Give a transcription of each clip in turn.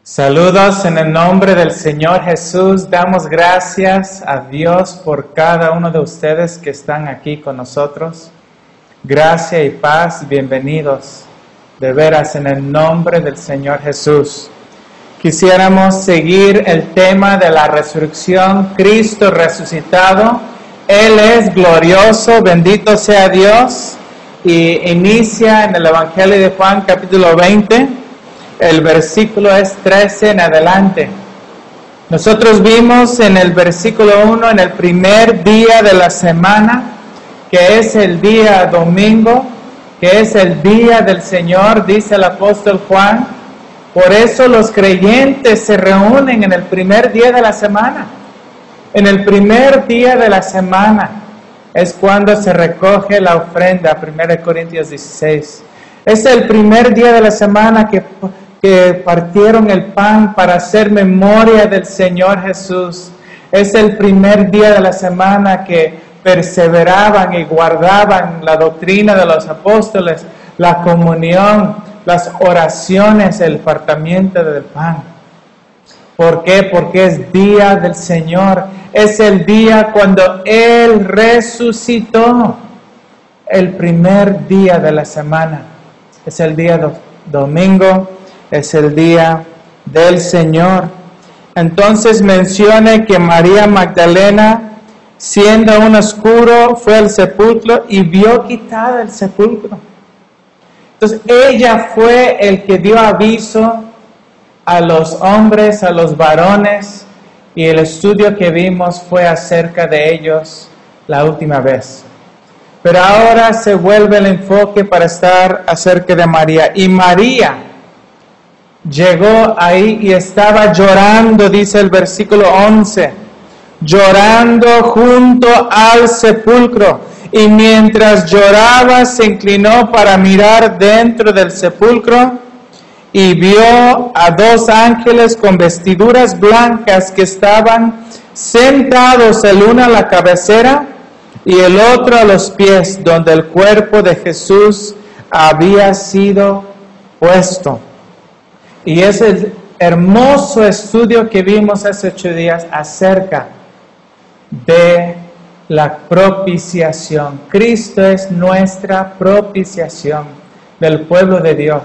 Saludos en el nombre del Señor Jesús. Damos gracias a Dios por cada uno de ustedes que están aquí con nosotros. Gracia y paz, bienvenidos de veras en el nombre del Señor Jesús. Quisiéramos seguir el tema de la resurrección, Cristo resucitado. Él es glorioso, bendito sea Dios. Y inicia en el Evangelio de Juan capítulo 20. El versículo es 13 en adelante. Nosotros vimos en el versículo 1, en el primer día de la semana, que es el día domingo, que es el día del Señor, dice el apóstol Juan. Por eso los creyentes se reúnen en el primer día de la semana. En el primer día de la semana es cuando se recoge la ofrenda, 1 Corintios 16. Es el primer día de la semana que partieron el pan para hacer memoria del Señor Jesús. Es el primer día de la semana que perseveraban y guardaban la doctrina de los apóstoles, la comunión, las oraciones, el partimiento del pan. ¿Por qué? Porque es día del Señor. Es el día cuando Él resucitó. El primer día de la semana. Es el día domingo. Es el día del Señor. Entonces menciona que María Magdalena, siendo aún oscuro, fue al sepulcro y vio quitada el sepulcro. Entonces ella fue el que dio aviso a los hombres, a los varones, y el estudio que vimos fue acerca de ellos la última vez. Pero ahora se vuelve el enfoque para estar acerca de María. Y María llegó ahí y estaba llorando, dice el versículo 11, llorando junto al sepulcro. Y mientras lloraba, se inclinó para mirar dentro del sepulcro y vio a dos ángeles con vestiduras blancas que estaban sentados, el uno a la cabecera y el otro a los pies, donde el cuerpo de Jesús había sido puesto. Y es el hermoso estudio que vimos hace 8 días acerca de la propiciación. Cristo es nuestra propiciación del pueblo de Dios.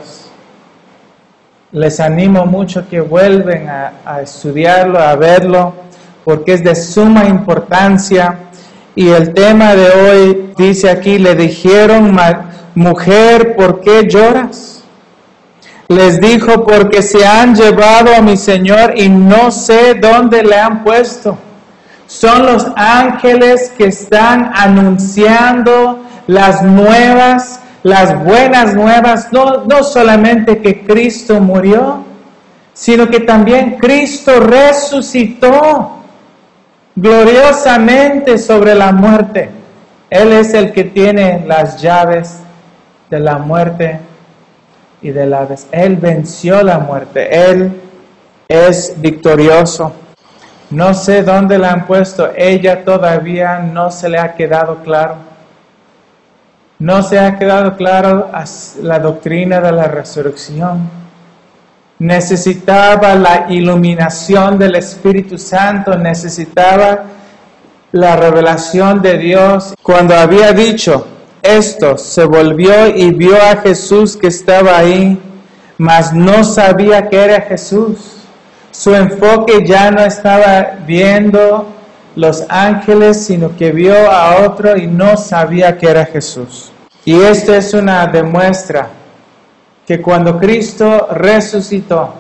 Les animo mucho que vuelven a estudiarlo, a verlo, porque es de suma importancia. Y el tema de hoy dice aquí, le dijeron, mujer, ¿por qué lloras? Les dijo, porque se han llevado a mi Señor y no sé dónde le han puesto. Son los ángeles que están anunciando las nuevas, las buenas nuevas, no solamente que Cristo murió, sino que también Cristo resucitó gloriosamente sobre la muerte. Él es el que tiene las llaves de la muerte y del Hades. Él venció la muerte. Él es victorioso. No sé dónde la han puesto. Ella todavía no se le ha quedado claro. No se ha quedado claro la doctrina de la resurrección. Necesitaba la iluminación del Espíritu Santo. Necesitaba la revelación de Dios. Cuando había dicho esto, se volvió y vio a Jesús que estaba ahí, mas no sabía que era Jesús. Su enfoque ya no estaba viendo los ángeles, sino que vio a otro y no sabía que era Jesús. Y esto es una demuestra que cuando Cristo resucitó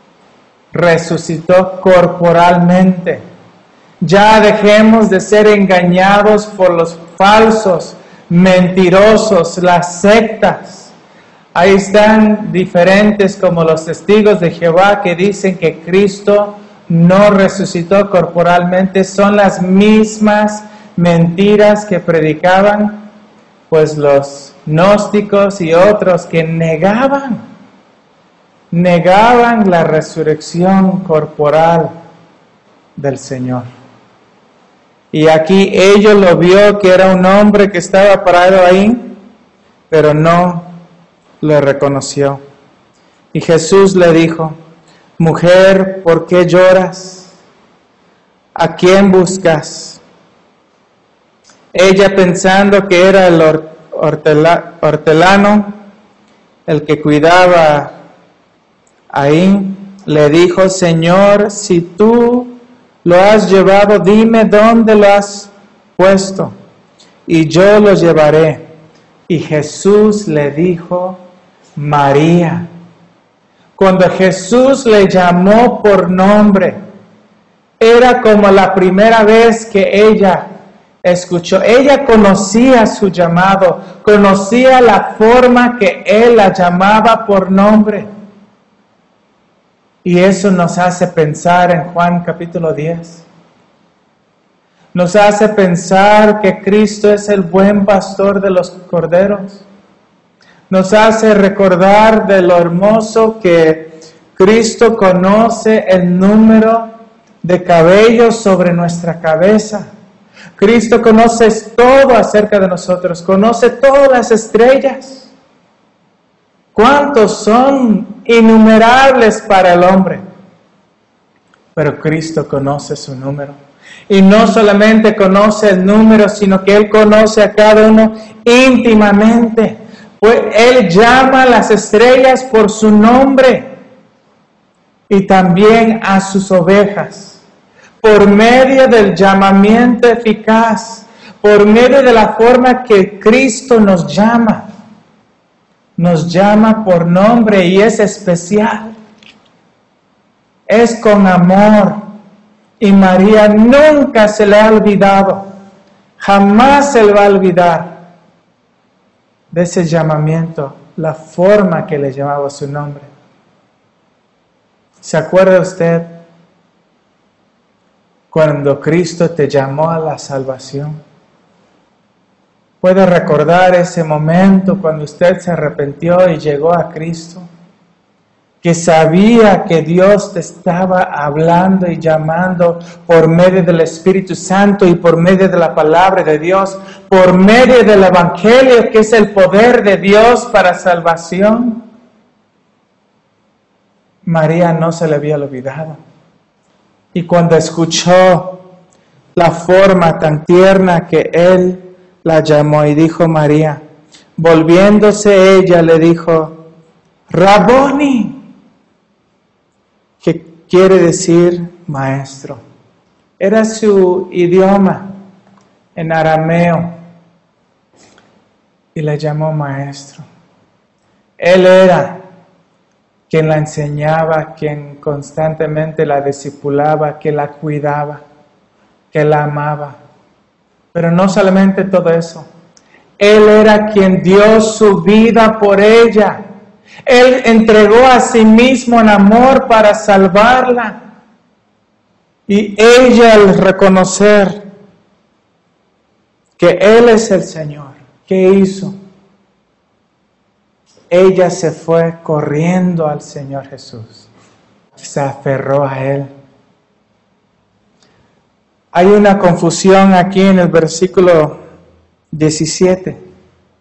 corporalmente. Ya dejemos de ser engañados por los falsos, mentirosos, las sectas. Ahí están diferentes como los testigos de Jehová que dicen que Cristo no resucitó corporalmente. Son las mismas mentiras que predicaban pues los gnósticos y otros que negaban la resurrección corporal del Señor. Y aquí ellos lo vio que era un hombre que estaba parado ahí, pero no lo reconoció. Y Jesús le dijo, Mujer, ¿por qué lloras? ¿A quién buscas? Ella, pensando que era el hortelano, el que cuidaba ahí, le dijo: Señor, si tú lo has llevado, dime dónde lo has puesto, y yo lo llevaré. Y Jesús le dijo: María. Cuando Jesús le llamó por nombre, era como la primera vez que ella escuchó. Ella conocía su llamado, conocía la forma que Él la llamaba por nombre. Y eso nos hace pensar en Juan capítulo 10. Nos hace pensar que Cristo es el buen pastor de los corderos. Nos hace recordar de lo hermoso que Cristo conoce el número de cabellos sobre nuestra cabeza. Cristo conoce todo acerca de nosotros, conoce todas las estrellas. ¿Cuántos son? Innumerables para el hombre. Pero Cristo conoce su número. Y no solamente conoce el número, sino que Él conoce a cada uno íntimamente. Pues Él llama a las estrellas por su nombre y también a sus ovejas. Por medio del llamamiento eficaz, por medio de la forma que Cristo nos llama por nombre y es especial. Es con amor. Y María nunca se le ha olvidado, jamás se le va a olvidar de ese llamamiento, la forma que le llamaba su nombre. ¿Se acuerda usted cuando Cristo te llamó a la salvación? ¿Puede recordar ese momento cuando usted se arrepintió y llegó a Cristo? Que sabía que Dios te estaba hablando y llamando por medio del Espíritu Santo y por medio de la palabra de Dios, por medio del Evangelio, que es el poder de Dios para salvación. María no se le había olvidado. Y cuando escuchó la forma tan tierna que Él la llamó y dijo María, volviéndose ella le dijo, Raboni, que quiere decir maestro. Era su idioma en arameo y le llamó maestro. Él era quien la enseñaba, quien constantemente la discipulaba, que la cuidaba, que la amaba. Pero no solamente todo eso. Él era quien dio su vida por ella. Él entregó a sí mismo en amor para salvarla. Y ella, al reconocer que Él es el Señor, ¿qué hizo? Ella se fue corriendo al Señor Jesús. Se aferró a Él. Hay una confusión aquí en el versículo 17.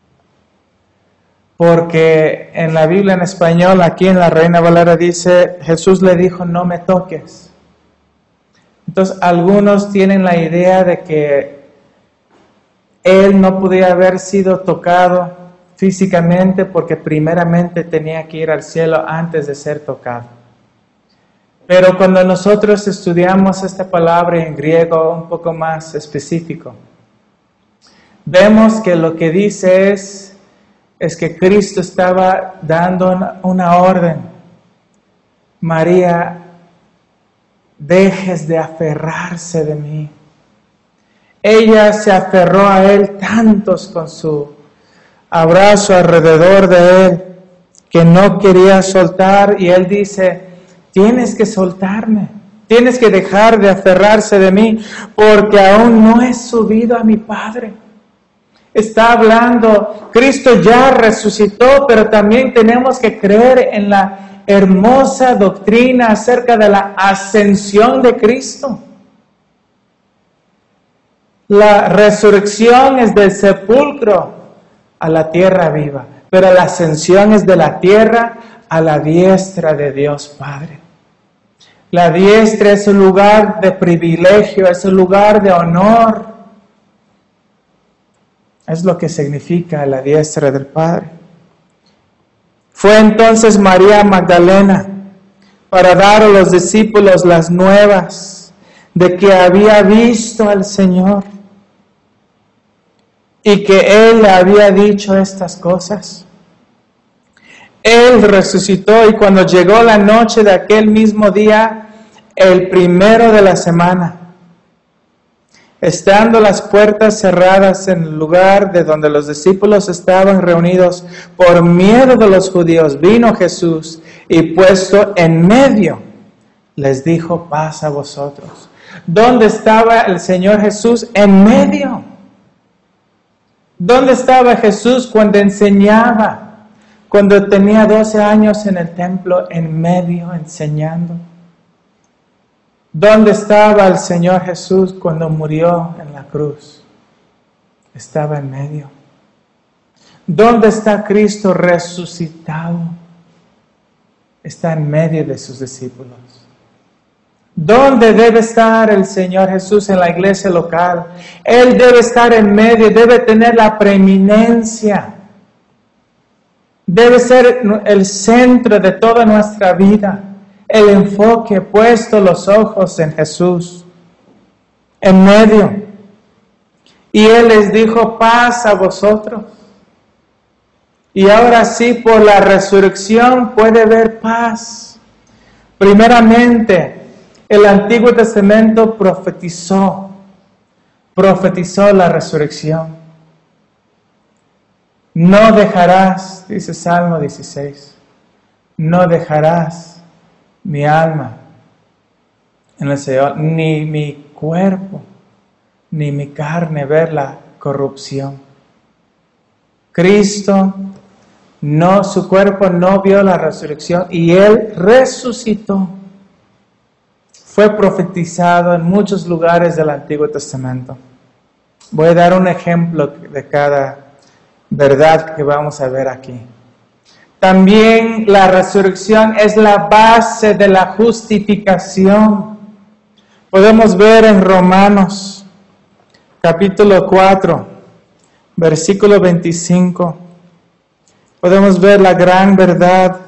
Porque en la Biblia en español, aquí en la Reina Valera dice, Jesús le dijo, no me toques. Entonces, algunos tienen la idea de que Él no podía haber sido tocado físicamente porque primeramente tenía que ir al cielo antes de ser tocado. Pero cuando nosotros estudiamos esta palabra en griego un poco más específico, vemos que lo que dice es que Cristo estaba dando una orden. María, dejes de aferrarse de mí. Ella se aferró a Él tantos con su abrazo alrededor de Él que no quería soltar, y Él dice, tienes que soltarme, tienes que dejar de aferrarse de mí porque aún no he subido a mi Padre. Está hablando, Cristo ya resucitó, pero también tenemos que creer en la hermosa doctrina acerca de la ascensión de Cristo. La resurrección es del sepulcro a la tierra viva, pero la ascensión es de la tierra a la diestra de Dios Padre. La diestra es un lugar de privilegio, es un lugar de honor. Es lo que significa la diestra del Padre. Fue entonces María Magdalena para dar a los discípulos las nuevas de que había visto al Señor y que Él le había dicho estas cosas. Él resucitó y cuando llegó la noche de aquel mismo día, el primero de la semana, estando las puertas cerradas en el lugar de donde los discípulos estaban reunidos por miedo de los judíos, vino Jesús y puesto en medio, les dijo: paz a vosotros. ¿Dónde estaba el Señor Jesús? En medio. ¿Dónde estaba Jesús cuando enseñaba? Cuando tenía 12 años en el templo, en medio, enseñando. ¿Dónde estaba el Señor Jesús cuando murió en la cruz? Estaba en medio. ¿Dónde está Cristo resucitado? Está en medio de sus discípulos. ¿Dónde debe estar el Señor Jesús en la iglesia local? Él debe estar en medio, debe tener la preeminencia. Debe ser el centro de toda nuestra vida. El enfoque, puesto los ojos en Jesús, en medio. Y Él les dijo: paz a vosotros. Y ahora sí, por la resurrección puede haber paz. Primeramente, el Antiguo Testamento profetizó la resurrección. No dejarás, dice Salmo 16, no dejarás mi alma en el Señor, ni mi cuerpo, ni mi carne ver la corrupción. Cristo, su cuerpo no vio la resurrección y Él resucitó. Fue profetizado en muchos lugares del Antiguo Testamento. Voy a dar un ejemplo de cada verdad que vamos a ver aquí. También la resurrección es la base de la justificación. Podemos ver en Romanos, capítulo 4, versículo 25. Podemos ver la gran verdad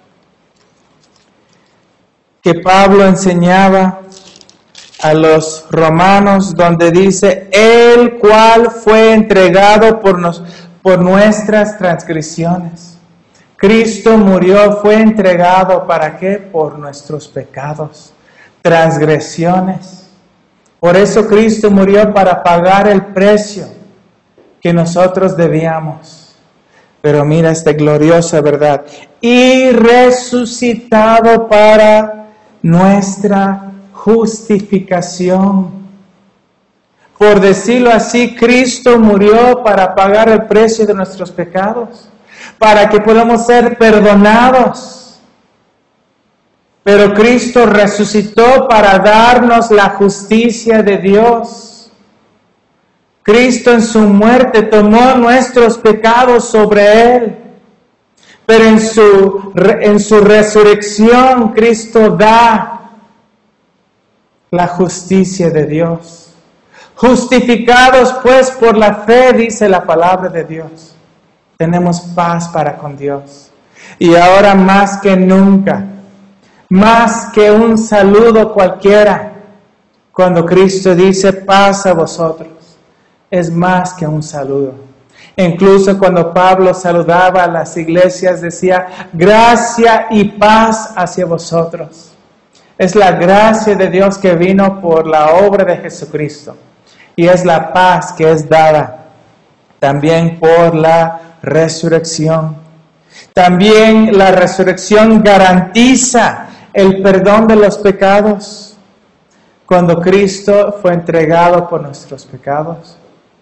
que Pablo enseñaba a los romanos, donde dice: el cual fue entregado por nuestras transgresiones. Cristo murió, fue entregado, ¿para qué? Por nuestros pecados, transgresiones. Por eso Cristo murió, para pagar el precio que nosotros debíamos. Pero mira esta gloriosa verdad: y resucitado para nuestra justificación. Por decirlo así, Cristo murió para pagar el precio de nuestros pecados, para que podamos ser perdonados. Pero Cristo resucitó para darnos la justicia de Dios. Cristo en su muerte tomó nuestros pecados sobre Él. Pero en su resurrección Cristo da la justicia de Dios. Justificados pues por la fe, dice la palabra de Dios, tenemos paz para con Dios. Y ahora más que nunca, más que un saludo cualquiera, cuando Cristo dice paz a vosotros, es más que un saludo. Incluso cuando Pablo saludaba a las iglesias, decía: gracia y paz hacia vosotros. Es la gracia de Dios que vino por la obra de Jesucristo. Y es la paz que es dada también por la resurrección. También la resurrección garantiza el perdón de los pecados. Cuando Cristo fue entregado por nuestros pecados,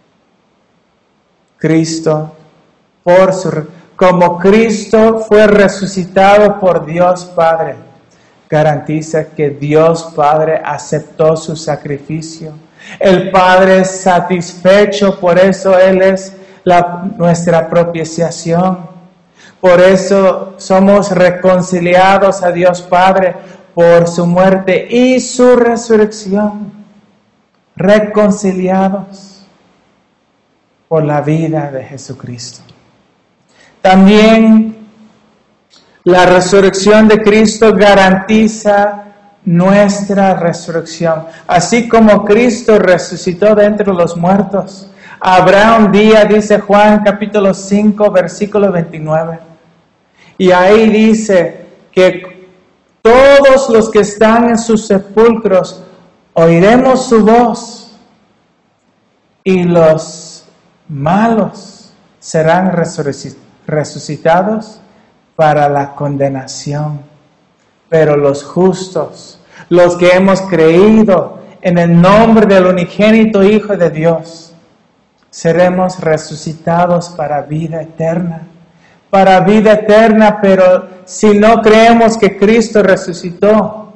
como Cristo fue resucitado por Dios Padre, garantiza que Dios Padre aceptó su sacrificio. El Padre es satisfecho, por eso Él es nuestra propiciación. Por eso somos reconciliados a Dios Padre por su muerte y su resurrección, reconciliados por la vida de Jesucristo. También la resurrección de Cristo garantiza nuestra resurrección. Así como Cristo resucitó de entre los muertos, habrá un día, dice Juan capítulo 5, versículo 29. Y ahí dice que todos los que están en sus sepulcros oiremos su voz y los malos serán resucitados para la condenación. Pero los justos, los que hemos creído en el nombre del unigénito Hijo de Dios, seremos resucitados para vida eterna. Para vida eterna, pero si no creemos que Cristo resucitó,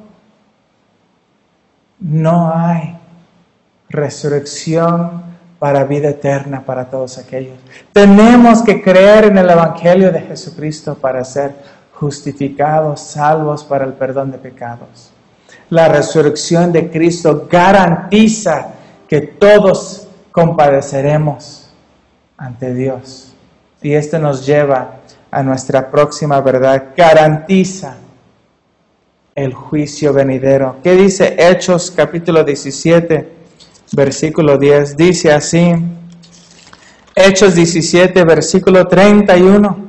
no hay resurrección para vida eterna para todos aquellos. Tenemos que creer en el Evangelio de Jesucristo para ser justificados, salvos para el perdón de pecados. La resurrección de Cristo garantiza que todos compadeceremos ante Dios. Y esto nos lleva a nuestra próxima verdad. Garantiza el juicio venidero. ¿Qué dice Hechos capítulo 17, versículo 10? Dice así, Hechos 17, versículo 31.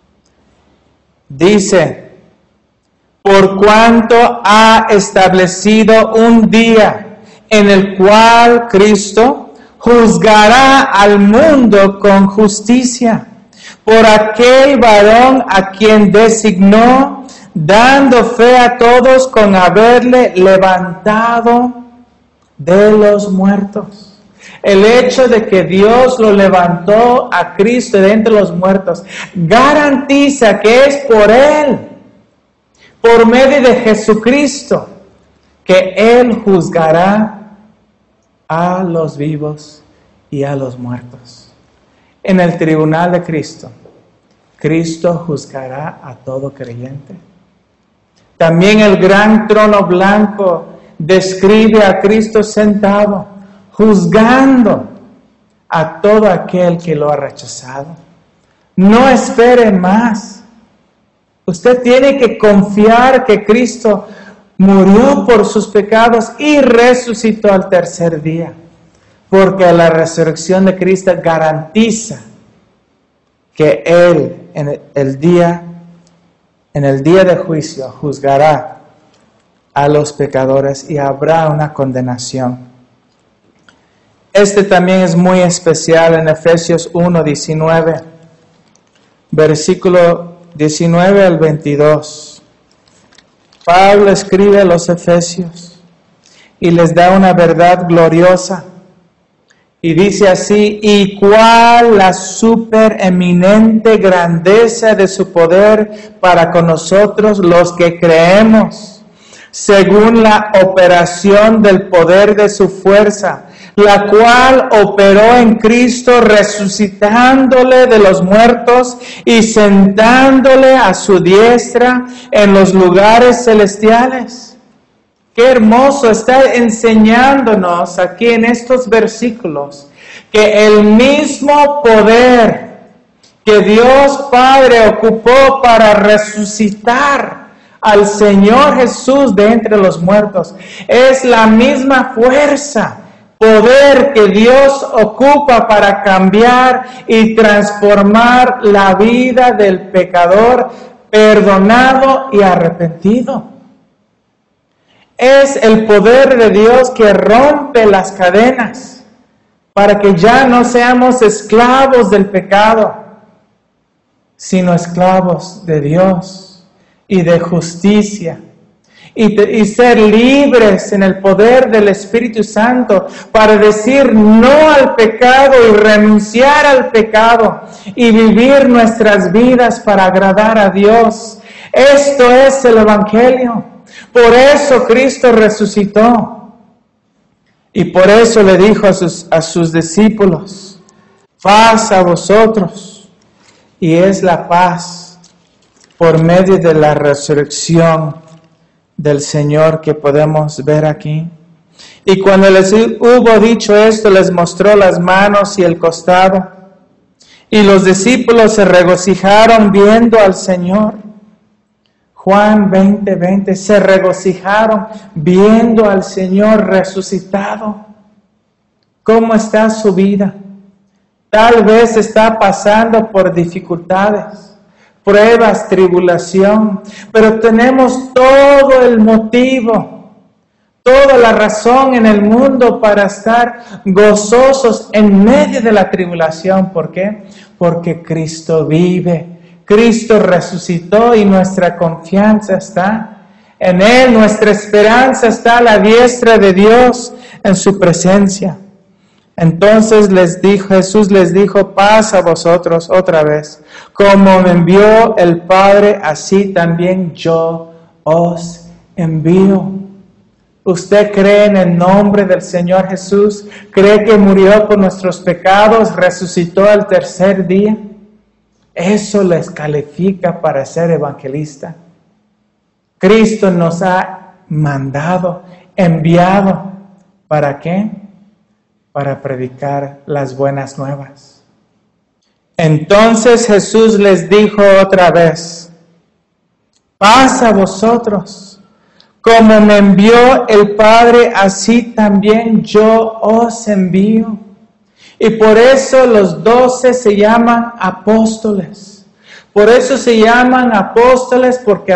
Dice, por cuanto ha establecido un día en el cual Cristo juzgará al mundo con justicia por aquel varón a quien designó, dando fe a todos con haberle levantado de los muertos. El hecho de que Dios lo levantó a Cristo de entre los muertos garantiza que es por Él, por medio de Jesucristo, que Él juzgará a los vivos y a los muertos. En el tribunal de Cristo, Cristo juzgará a todo creyente. También el gran trono blanco describe a Cristo sentado, juzgando a todo aquel que lo ha rechazado. No espere más. Usted tiene que confiar que Cristo murió por sus pecados y resucitó al tercer día, porque la resurrección de Cristo garantiza que Él en el día de juicio juzgará a los pecadores y habrá una condenación. Este también es muy especial en Efesios 1:19, versículo 19 al 22. Pablo escribe a los Efesios y les da una verdad gloriosa. Y dice así, y cuál la supereminente grandeza de su poder para con nosotros los que creemos, según la operación del poder de su fuerza, la cual operó en Cristo resucitándole de los muertos y sentándole a su diestra en los lugares celestiales. Qué hermoso, está enseñándonos aquí en estos versículos que el mismo poder que Dios Padre ocupó para resucitar al Señor Jesús de entre los muertos es la misma fuerza, poder que Dios ocupa para cambiar y transformar la vida del pecador perdonado y arrepentido. Es el poder de Dios que rompe las cadenas para que ya no seamos esclavos del pecado, sino esclavos de Dios y de justicia. Y ser libres en el poder del Espíritu Santo para decir no al pecado y renunciar al pecado y vivir nuestras vidas para agradar a Dios. Esto es el Evangelio. Por eso Cristo resucitó. Y por eso le dijo a sus discípulos, paz a vosotros. Y es la paz por medio de la resurrección del Señor que podemos ver aquí. Y cuando les hubo dicho esto, les mostró las manos y el costado. Y los discípulos se regocijaron viendo al Señor. Juan 20:20, se regocijaron viendo al Señor resucitado. ¿Cómo está su vida? Tal vez está pasando por dificultades, pruebas, tribulación, pero tenemos todo el motivo, toda la razón en el mundo para estar gozosos en medio de la tribulación. ¿Por qué? Porque Cristo vive, Cristo resucitó y nuestra confianza está en Él, nuestra esperanza está a la diestra de Dios en su presencia. Entonces Jesús les dijo, paz a vosotros otra vez. Como me envió el Padre, así también yo os envío. ¿Usted cree en el nombre del Señor Jesús? ¿Cree que murió por nuestros pecados, resucitó al tercer día? Eso les califica para ser evangelista. Cristo nos ha mandado, enviado. ¿Para qué? Para predicar las buenas nuevas. Entonces Jesús les dijo otra vez, paz a vosotros, como me envió el Padre, así también yo os envío. Y por eso los 12 se llaman apóstoles. Por eso se llaman apóstoles, porque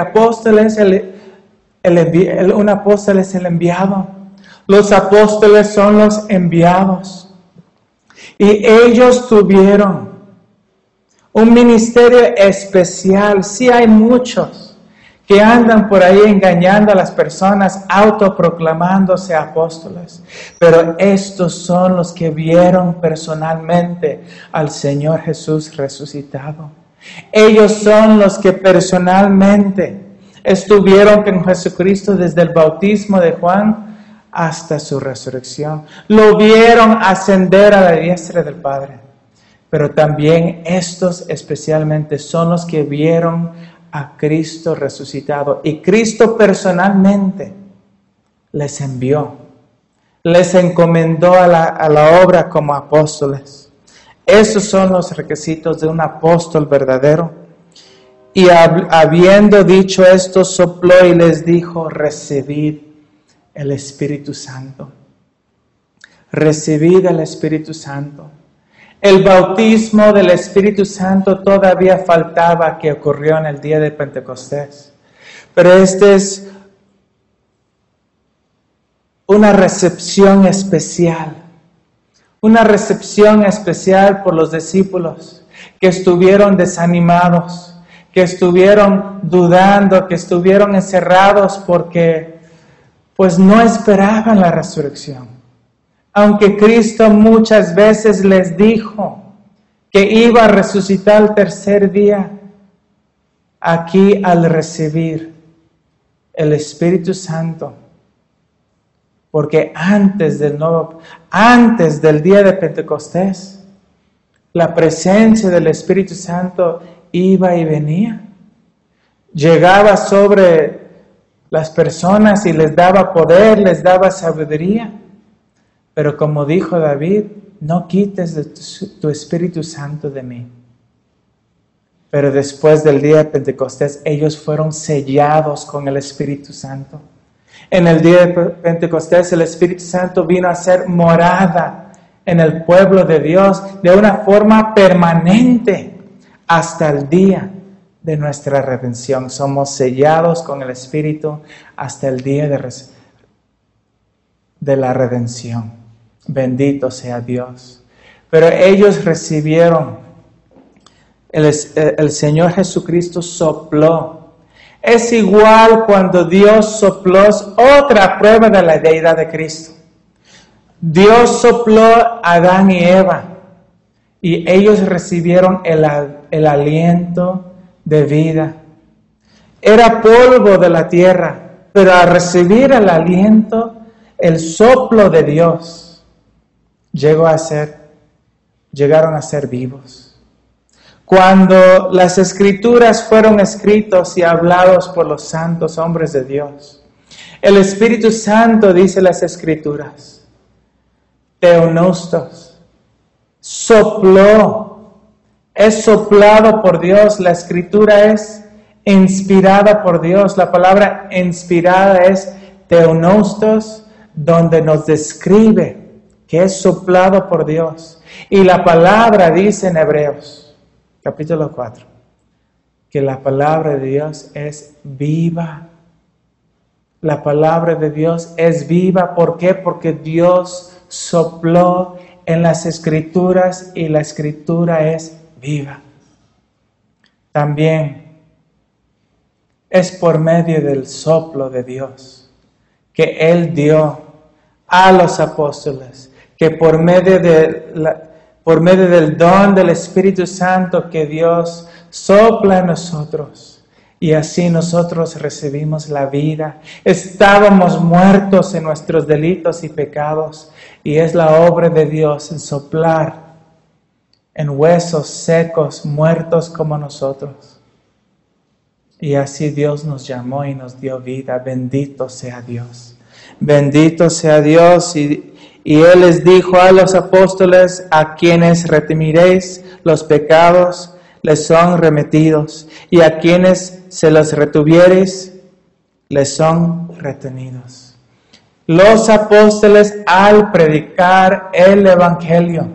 un apóstol es el enviado. Los apóstoles son los enviados. Y ellos tuvieron un ministerio especial. Sí, hay muchos que andan por ahí engañando a las personas, autoproclamándose apóstoles. Pero estos son los que vieron personalmente al Señor Jesús resucitado. Ellos son los que personalmente estuvieron con Jesucristo desde el bautismo de Juan hasta su resurrección. Lo vieron ascender a la diestra del Padre. Pero también estos especialmente son los que vieron a Cristo resucitado. Y Cristo personalmente les envió, les encomendó a la obra como apóstoles. Esos son los requisitos de un apóstol verdadero. Y habiendo dicho esto, sopló y les dijo, recibid el Espíritu Santo. Recibid el Espíritu Santo. El bautismo del Espíritu Santo todavía faltaba, que ocurrió en el día de Pentecostés. Pero esta es una recepción especial. Una recepción especial por los discípulos que estuvieron desanimados, que estuvieron dudando, que estuvieron encerrados porque pues no esperaban la resurrección. Aunque Cristo muchas veces les dijo que iba a resucitar el tercer día, aquí al recibir el Espíritu Santo, porque antes del día de Pentecostés, la presencia del Espíritu Santo iba y venía, llegaba sobre las personas y les daba poder, les daba sabiduría. Pero como dijo David, no quites de tu Espíritu Santo de mí. Pero después del día de Pentecostés, ellos fueron sellados con el Espíritu Santo. En el día de Pentecostés, el Espíritu Santo vino a ser morada en el pueblo de Dios de una forma permanente hasta el día de nuestra redención. Somos sellados con el Espíritu hasta el día de la redención. Bendito sea Dios. Pero ellos recibieron, el Señor Jesucristo sopló. Es igual cuando Dios sopló, otra prueba de la deidad de Cristo. Dios sopló a Adán y Eva y ellos recibieron el aliento de vida. Era polvo de la tierra, pero al recibir el aliento, el soplo de Dios, llegaron a ser vivos. Cuando las Escrituras fueron escritos y hablados por los santos hombres de Dios, El Espíritu Santo, dice las Escrituras, Theopneustos, sopló, es soplado por Dios. La Escritura es inspirada por Dios. La palabra inspirada es Theopneustos, donde nos describe que es soplado por Dios. Y la palabra dice en Hebreos, capítulo 4, que la palabra de Dios es viva. La palabra de Dios es viva. ¿Por qué? Porque Dios sopló en las Escrituras y la Escritura es viva. También es por medio del soplo de Dios que Él dio a los apóstoles, que por medio del don del Espíritu Santo que Dios sopla en nosotros. Y así nosotros recibimos la vida. Estábamos muertos en nuestros delitos y pecados. Y es la obra de Dios en soplar en huesos secos, muertos como nosotros. Y así Dios nos llamó y nos dio vida. Bendito sea Dios. Bendito sea Dios. Y Él les dijo a los apóstoles: a quienes retimiréis los pecados, les son remitidos, y a quienes se los retuviereis, les son retenidos. Los apóstoles, al predicar el Evangelio,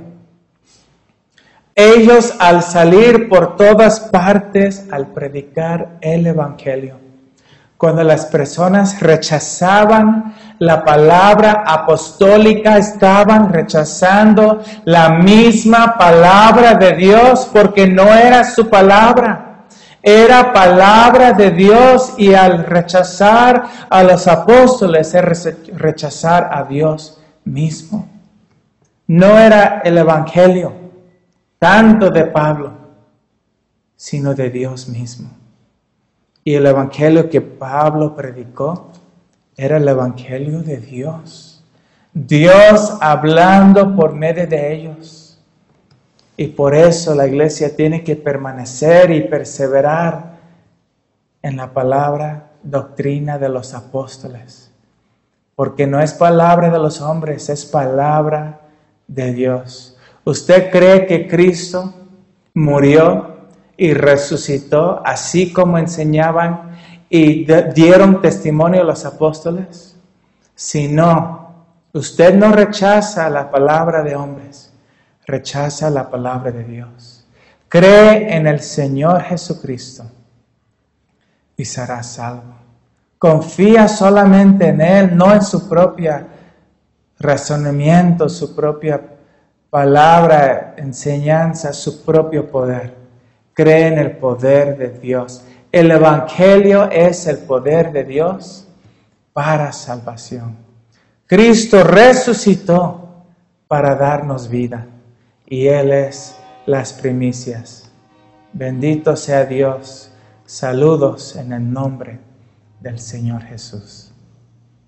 ellos al salir por todas partes, al predicar el Evangelio, cuando las personas rechazaban la palabra apostólica, estaban rechazando la misma palabra de Dios, porque no era su palabra, era palabra de Dios. Y al rechazar a los apóstoles es rechazar a Dios mismo. No era el Evangelio tanto de Pablo, sino de Dios mismo. Y el Evangelio que Pablo predicó era el Evangelio de Dios. Dios hablando por medio de ellos. Y por eso la iglesia tiene que permanecer y perseverar en la palabra, doctrina de los apóstoles. Porque no es palabra de los hombres, es palabra de Dios. ¿Usted cree que Cristo murió y resucitó así como enseñaban y dieron testimonio los apóstoles? Si no, usted no rechaza la palabra de hombres, rechaza la palabra de Dios. Cree en el Señor Jesucristo y será salvo. Confía solamente en Él, no en su propia razonamiento, su propia palabra, enseñanza, su propio poder. Cree en el poder de Dios. El Evangelio es el poder de Dios para salvación. Cristo resucitó para darnos vida y Él es las primicias. Bendito sea Dios. Saludos en el nombre del Señor Jesús.